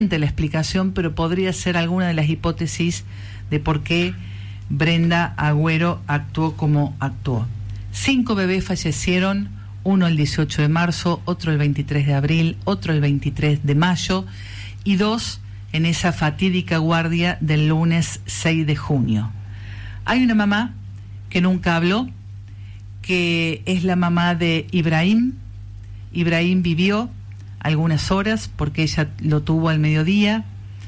la explicación, pero podría ser alguna de las hipótesis de por qué Brenda Agüero actuó como actuó. 5 bebés fallecieron, uno el 18 de marzo, otro el 23 de abril, otro el 23 de mayo y 2 en esa fatídica guardia del lunes 6 de junio. Hay una mamá que nunca habló, que es la mamá de Ibrahim. Ibrahim vivió algunas horas porque ella lo tuvo al mediodía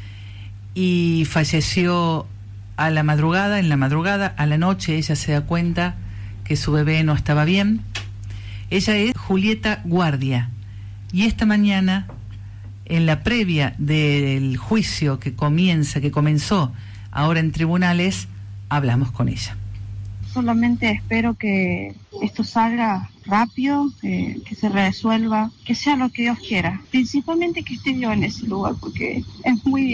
y falleció a la madrugada. En la madrugada, a la noche, ella se da cuenta que su bebé no estaba bien. Ella es Julieta Guardia y esta mañana, en la previa del juicio que comenzó ahora en tribunales, hablamos con ella. Solamente espero que esto salga rápido, que se resuelva, que sea lo que Dios quiera. Principalmente que esté yo en ese lugar, porque es muy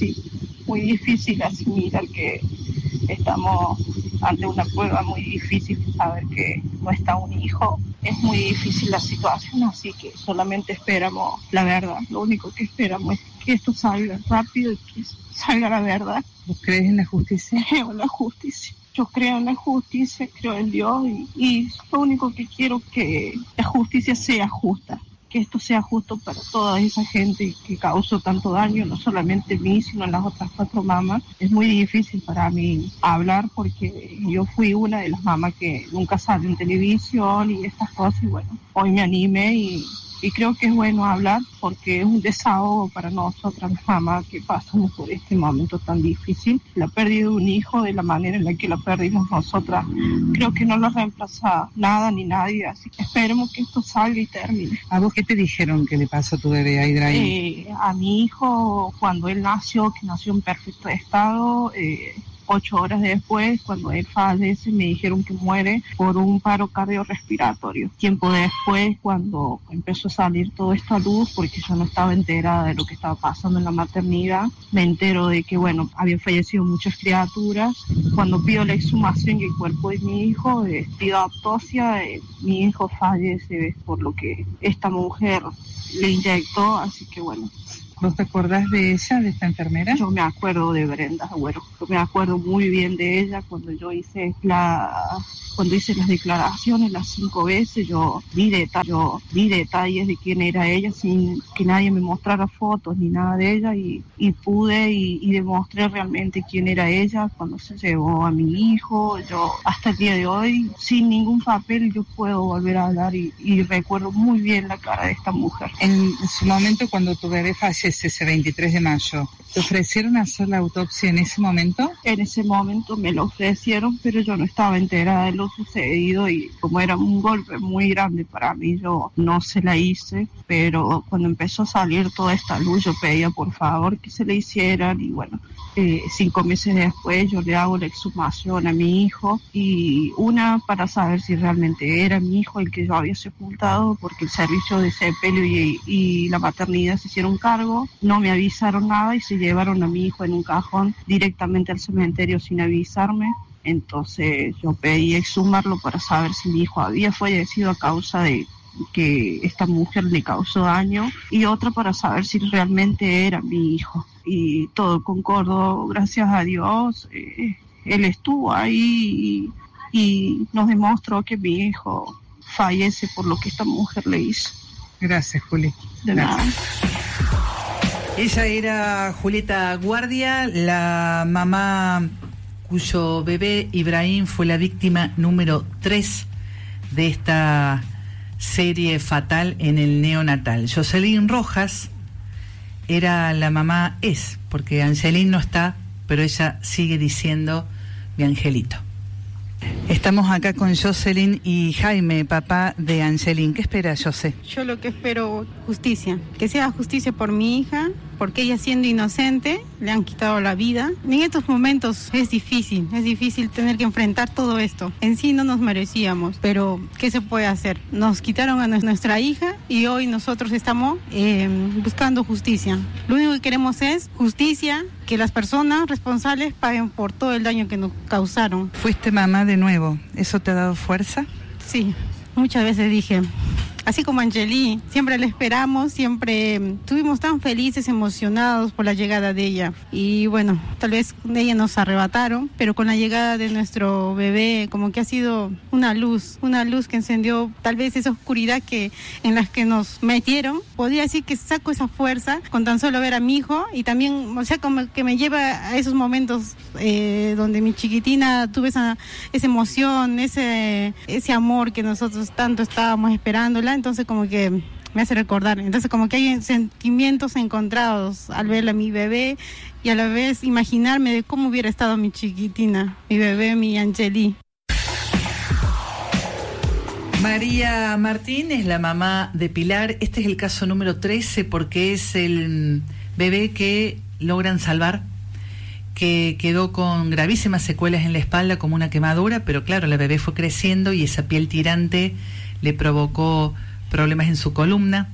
difícil asimilar que estamos ante una prueba muy difícil, saber que no está un hijo. Es muy difícil la situación, así que solamente esperamos la verdad. Lo único que esperamos es que esto salga rápido y que salga la verdad. ¿Vos crees en la justicia? Creo en la justicia. Yo creo en la justicia, creo en Dios y lo único que quiero es que la justicia sea justa, que esto sea justo para toda esa gente que causó tanto daño, no solamente a mí, sino a las otras 4 mamás. Es muy difícil para mí hablar porque yo fui una de las mamás que nunca salió en televisión y estas cosas y bueno, hoy me animé y creo que es bueno hablar porque es un desahogo para nosotras las mamás que pasamos por este momento tan difícil. La pérdida de un hijo de la manera en la que la perdimos nosotras, creo que no lo reemplaza nada ni nadie, así que esperemos que esto salga y termine. ¿A vos qué te dijeron que le pasó a tu bebé, a Ibrahim? A mi hijo, cuando él nació, que nació en perfecto estado, 8 horas después, cuando él fallece, me dijeron que muere por un paro cardiorrespiratorio. Tiempo después, cuando empezó a salir todo esto a luz, porque yo no estaba enterada de lo que estaba pasando en la maternidad, me entero de que, bueno, habían fallecido muchas criaturas. Cuando pido la exhumación y el cuerpo de mi hijo, pido autopsia, mi hijo fallece por lo que esta mujer le inyectó, así que bueno. ¿Vos te acordás de ella, de esta enfermera? Yo me acuerdo de Brenda Agüero. Yo me acuerdo muy bien de ella cuando hice las declaraciones las 5 veces. Yo di detalles de quién era ella sin que nadie me mostrara fotos ni nada de ella y pude y demostré realmente quién era ella cuando se llevó a mi hijo. Yo hasta el día de hoy, sin ningún papel, yo puedo volver a hablar y recuerdo muy bien la cara de esta mujer. En su momento, cuando tu bebé fallece, ese 23 de mayo, ¿te ofrecieron hacer la autopsia en ese momento? En ese momento me lo ofrecieron, pero yo no estaba enterada de lo sucedido y como era un golpe muy grande para mí, yo no se la hice, pero cuando empezó a salir toda esta luz, yo pedía por favor que se le hicieran y bueno, 5 meses después yo le hago la exhumación a mi hijo y una para saber si realmente era mi hijo el que yo había sepultado, porque el servicio de sepelio y la maternidad se hicieron cargo, no me avisaron nada y se llevaron a mi hijo en un cajón directamente al cementerio sin avisarme. Entonces yo pedí exhumarlo para saber si mi hijo había fallecido a causa de que esta mujer le causó daño y otra para saber si realmente era mi hijo. Y todo concordó, gracias a Dios. Él estuvo ahí y nos demostró que mi hijo fallece por lo que esta mujer le hizo. Gracias, Juli. De nada. Ella era Julieta Guardia, la mamá cuyo bebé Ibrahim fue la víctima número 3 de esta serie fatal en el neonatal. Jocelyn Rojas era la mamá, porque Angelín no está, pero ella sigue diciendo mi angelito. Estamos acá con Jocelyn y Jaime, papá de Angelín. ¿Qué espera, José? Yo lo que espero, justicia. Que sea justicia por mi hija, porque ella siendo inocente le han quitado la vida. En estos momentos es difícil tener que enfrentar todo esto. En sí no nos merecíamos, pero ¿qué se puede hacer? Nos quitaron a nuestra hija y hoy nosotros estamos buscando justicia. Lo único que queremos es justicia, que las personas responsables paguen por todo el daño que nos causaron. Fuiste mamá de nuevo, ¿eso te ha dado fuerza? Sí, muchas veces dije, así como Angeli, siempre la esperamos, siempre estuvimos tan felices, emocionados por la llegada de ella. Y bueno, tal vez de ella nos arrebataron, pero con la llegada de nuestro bebé, como que ha sido una luz que encendió tal vez esa oscuridad en las que nos metieron. Podría decir que saco esa fuerza con tan solo ver a mi hijo, y también, o sea, como que me lleva a esos momentos donde mi chiquitina tuve esa emoción, ese amor que nosotros tanto estábamos esperándola. Entonces como que me hace recordar, entonces como que hay sentimientos encontrados al ver a mi bebé y a la vez imaginarme de cómo hubiera estado mi chiquitina, mi bebé, mi Angeli. María Martín es la mamá de Pilar. Este es el caso número 13 porque es el bebé que logran salvar, que quedó con gravísimas secuelas en la espalda como una quemadura, pero claro, la bebé fue creciendo y esa piel tirante le provocó problemas en su columna.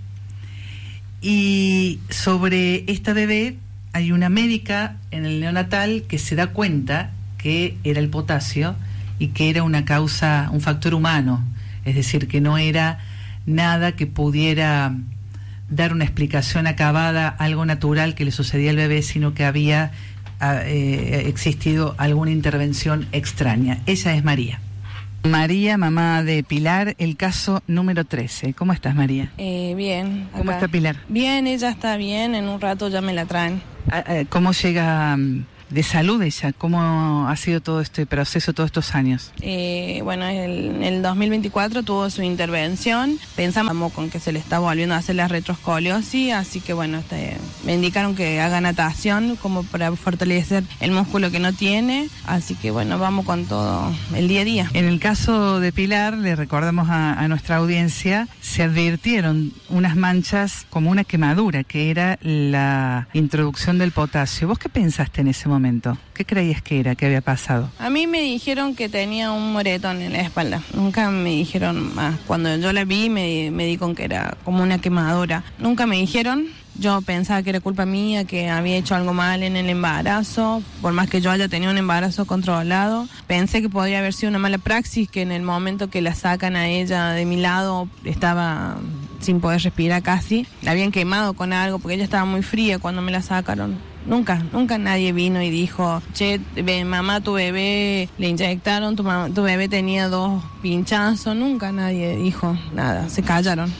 Y sobre esta bebé hay una médica en el neonatal que se da cuenta que era el potasio y que era una causa, un factor humano, es decir, que no era nada que pudiera dar una explicación acabada, algo natural que le sucedía al bebé, sino que había existido alguna intervención extraña. Ella es María. María, mamá de Pilar, el caso número 13. ¿Cómo estás, María? Bien. Acá. ¿Cómo está Pilar? Bien, ella está bien, en un rato ya me la traen. ¿Cómo llega de salud ella? ¿Cómo ha sido todo este proceso, todos estos años? Bueno, en el 2024 tuvo su intervención. Pensamos con que se le está volviendo a hacer la retroescoliosis, así que bueno, me indicaron que haga natación como para fortalecer el músculo que no tiene, así que bueno, vamos con todo el día a día. En el caso de Pilar, le recordamos a nuestra audiencia, se advirtieron unas manchas como una quemadura, que era la introducción del potasio. ¿Vos qué pensaste en ese momento? ¿Qué creías que era, que había pasado? A mí me dijeron que tenía un moretón en la espalda. Nunca me dijeron más. Cuando yo la vi me di con que era como una quemadura. Nunca me dijeron. Yo pensaba que era culpa mía, que había hecho algo mal en el embarazo, por más que yo haya tenido un embarazo controlado. Pensé que podría haber sido una mala praxis, que en el momento que la sacan a ella de mi lado estaba sin poder respirar casi. La habían quemado con algo porque ella estaba muy fría cuando me la sacaron. Nunca nadie vino y dijo, che, mamá, tu bebé le inyectaron, tu bebé tenía 2 pinchazos. Nunca nadie dijo nada, se callaron.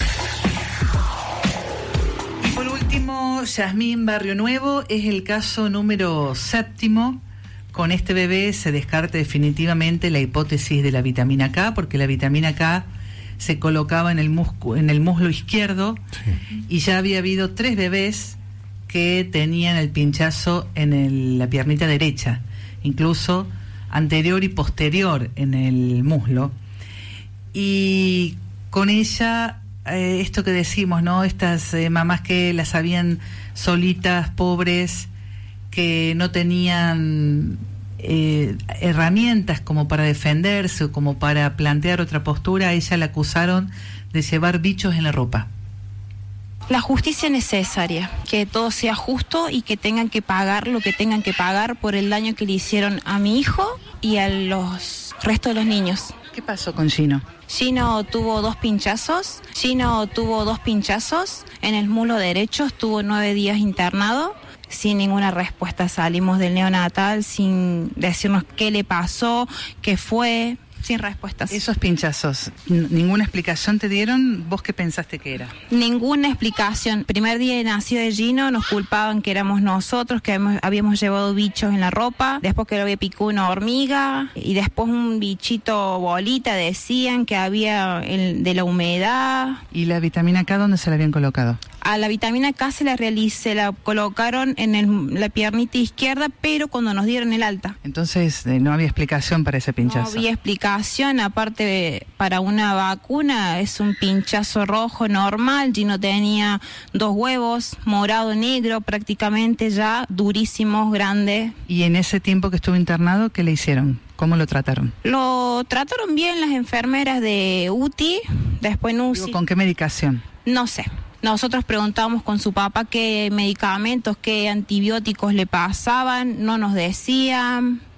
Yasmín Barrio Nuevo es el caso número 7. Con este bebé se descarta definitivamente la hipótesis de la vitamina K, porque la vitamina K se colocaba en el muslo izquierdo, sí. Y ya había habido 3 bebés que tenían el pinchazo en la piernita derecha, incluso anterior y posterior en el muslo. Y con ella, esto que decimos, ¿no? Estas mamás que las habían solitas, pobres, que no tenían herramientas como para defenderse o como para plantear otra postura, a ella la acusaron de llevar bichos en la ropa. La justicia necesaria, que todo sea justo y que tengan que pagar lo que tengan que pagar por el daño que le hicieron a mi hijo y a los restos de los niños. ¿Qué pasó con Gino? Gino tuvo 2 pinchazos. En el muslo derecho, estuvo 9 días internado. Sin ninguna respuesta salimos del neonatal, sin decirnos qué le pasó, qué fue, sin respuestas. Esos pinchazos, ¿ninguna explicación te dieron? ¿Vos qué pensaste que era? Ninguna explicación. Primer día de nacido de Gino nos culpaban que éramos nosotros, que habíamos llevado bichos en la ropa, después que lo había picado una hormiga, y después un bichito bolita, decían que había de la humedad. ¿Y la vitamina K dónde se la habían colocado? A la vitamina K se la colocaron en la piernita izquierda, pero cuando nos dieron el alta. Entonces no había explicación para ese pinchazo. No había explicación, aparte para una vacuna es un pinchazo rojo normal. Gino tenía 2 huevos, morado, negro, prácticamente ya durísimos, grandes. ¿Y en ese tiempo que estuvo internado, qué le hicieron? ¿Cómo lo trataron? Lo trataron bien las enfermeras de UTI, después en UCI. ¿Con qué medicación? No sé. Nosotros preguntábamos con su papá qué medicamentos, qué antibióticos le pasaban, no nos decían.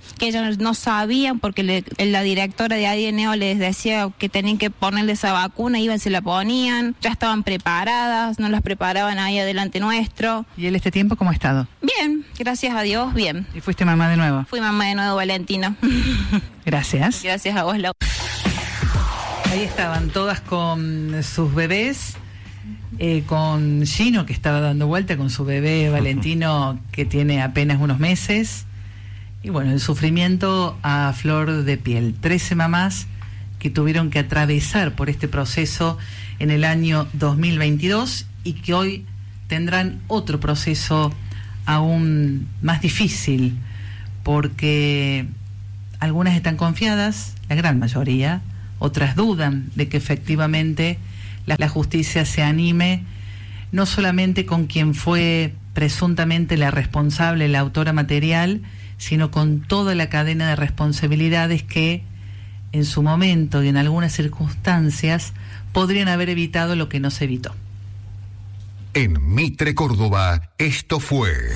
que ellos no sabían porque la directora de ADNO les decía que tenían que ponerle esa vacuna, iban, se la ponían, ya estaban preparadas, no las preparaban ahí adelante nuestro. ¿Y él este tiempo cómo ha estado? Bien, gracias a Dios, bien. ¿Y fuiste mamá de nuevo? Fui mamá de nuevo, Valentino. Gracias. Gracias a vos, Lau. Ahí estaban todas con sus bebés, con Gino, que estaba dando vuelta con su bebé Valentino, que tiene apenas unos meses, y bueno, el sufrimiento a flor de piel. 13 mamás que tuvieron que atravesar por este proceso en el año 2022 y que hoy tendrán otro proceso aún más difícil, porque algunas están confiadas, la gran mayoría, otras dudan de que efectivamente la justicia se anime, no solamente con quien fue presuntamente la responsable, la autora material, sino con toda la cadena de responsabilidades que en su momento y en algunas circunstancias podrían haber evitado lo que no se evitó. En Mitre Córdoba, esto fue